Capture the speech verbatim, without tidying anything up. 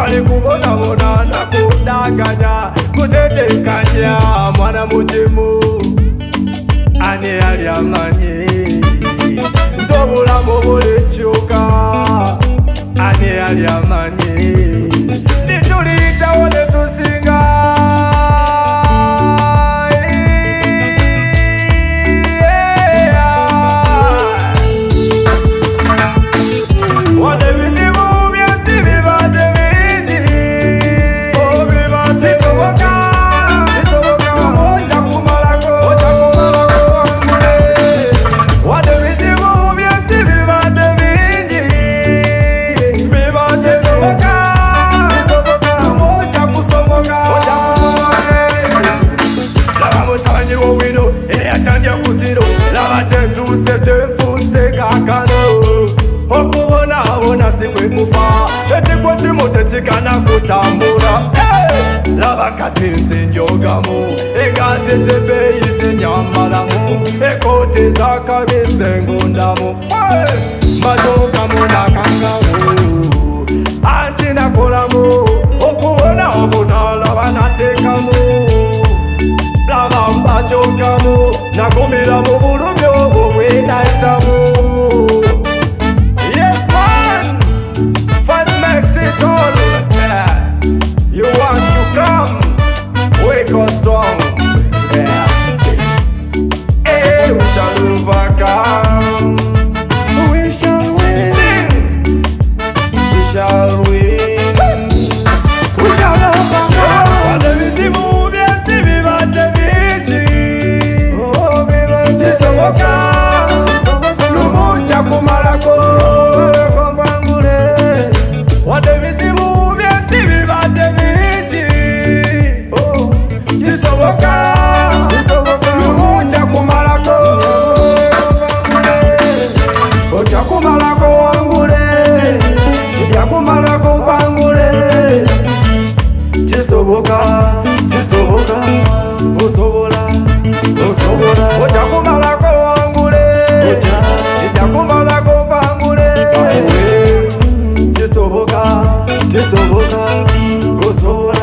bali kubona bona na kudanganya kutetekanya mwana mujimu ane ali amanyi ntobulamu bulikyuka ane ali amanyi nituliyitawo netusinga chenduse chefuse kakano okubona bona sikwe kufa ekigwo kimote kikana kutambula hey! Laba katinze njogamu egate zebeyi zenyambalamu ekote zakabise ngundamu hey! Majogamu nakangamu anti nakolamu okubona obona laba natekamu laba mbajogamu nakumira mu bulumi obwo bwenaitamu. Yes man, fun makes it all. Yeah. You want to come, wake us strong. Yeah. Hey, we shall overcome. We shall win. Sing. We shall win. We shall overcome. Lumunja kumalako kompangule wade vizibu byesi bibadde bingi kisoboka lumunja kumalako ojja kumalako wangule ojja kumalako mpangule kisoboka kisoboka osobola osobola ojja kumalako wangule ojja kumalako mpangule kisoboka kisoboka osobola